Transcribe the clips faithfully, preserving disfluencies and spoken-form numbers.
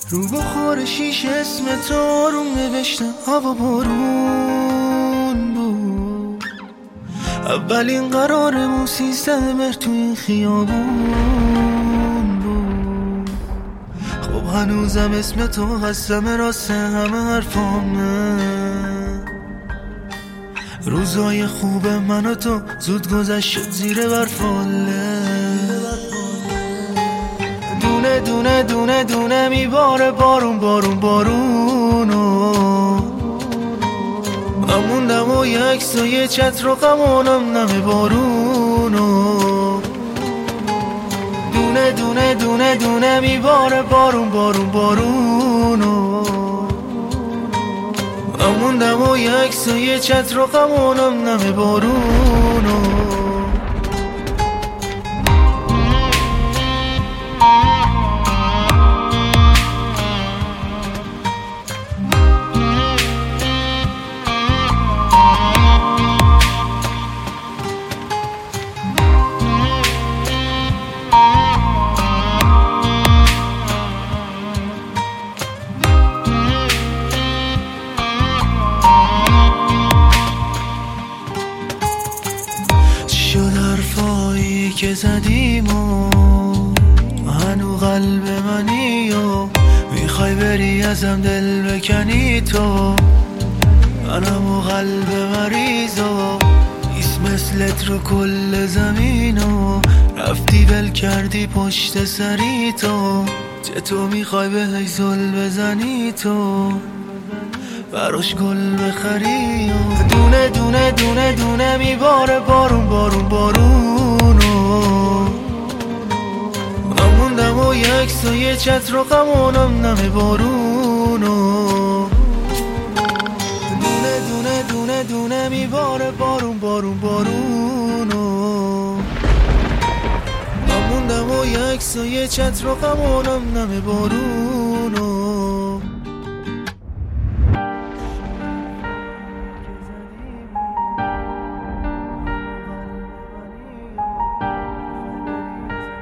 رو بخور شیش اسم تو آروم نوشتم هوا بارون بود. اولین قرارمون سیزده مهر تو این خیابون بود. خب هنوزم اسم تو قسم راست همه حرفامه. روزای خوب من و تو زود گذشت شد زیر برفاله. دونه دونه دونه دونه میباره بارون بارون بارونو. من موندم و یه عکس و یه چتر و غمونم نمه بارونو. دونه دونه دونه دونه میباره بارون بارون بارونو. من موندم و یه عکس و یه چتر و غمونم نمه بارونو. حرفایی که زدیم و هنو قلب منی و میخوای بری ازم دل بکنی تو. منم و قلب مریض و نیست مثلت رو کل زمین و رفتی ول کردی پشت سری تو. چه تو میخوای به زل بزنی تو براش گل بخری و دونه دونه دونه دونه میباره بارون بارون بارونو. من موندم و یه عکس و یه چتر و غمونم نمه بارونو. دونه دونه دونه دونه میباره بارون بارون بارونو. من موندم و یه عکس و یه چتر و غمونم نمه بارونو.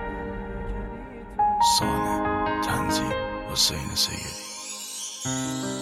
سانه تنظیم حسین سیدی.